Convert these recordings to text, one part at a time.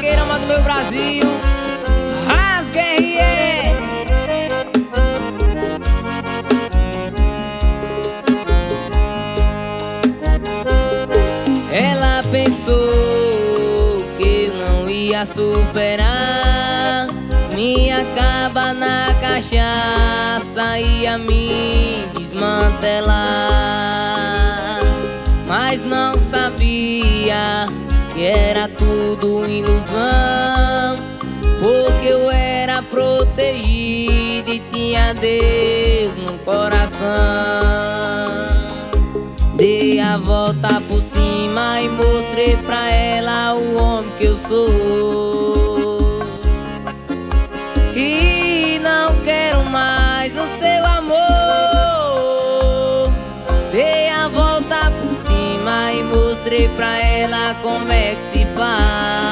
zagueirama do meu Brasil, as guerreiras. Ela pensou que eu não ia superar, me acaba na cachaça, ia me desmantelar. Mas não sabia que era tudo ilusão, porque eu era protegido e tinha Deus no coração. Dei a volta por cima e mostrei pra ela o homem que eu sou. E não quero mais o seu amor. Dei a volta por cima e mostrei pra ela como é que se faz.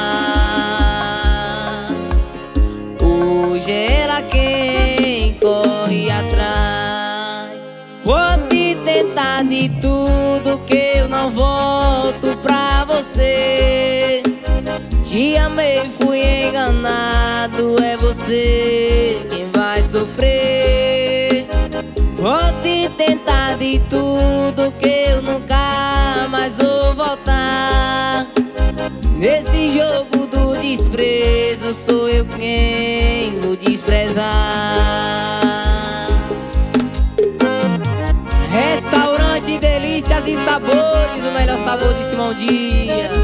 Hoje é ela quem corre atrás. Pode tentar de tudo que eu não volto pra você. Te amei, fui enganado, é você quem vai sofrer. Pode tentar de tudo que eu nunca mais vou voltar. Nesse jogo do desprezo sou eu quem vou desprezar. Restaurante Delícias e Sabores, o melhor sabor de Simão Dias.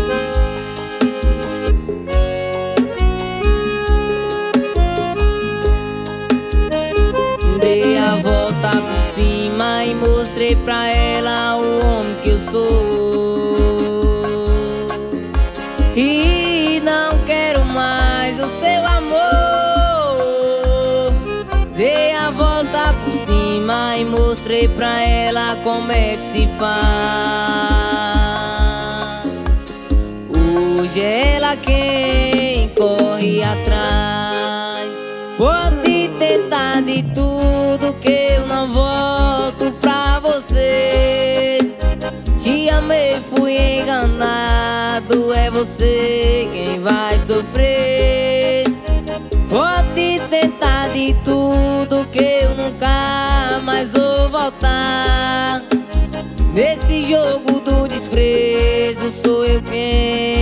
Dei a volta por cima e mostrei pra ela o homem que eu sou. E não quero mais o seu amor. Dei a volta por cima e mostrei pra ela como é que se faz. Hoje é ela quem corre atrás. Pode tentar de tudo que eu não volto pra você. Te amei, fui enganado, é você quem vai sofrer. Pode tentar de tudo que eu nunca mais vou voltar. Nesse jogo do desprezo sou eu quem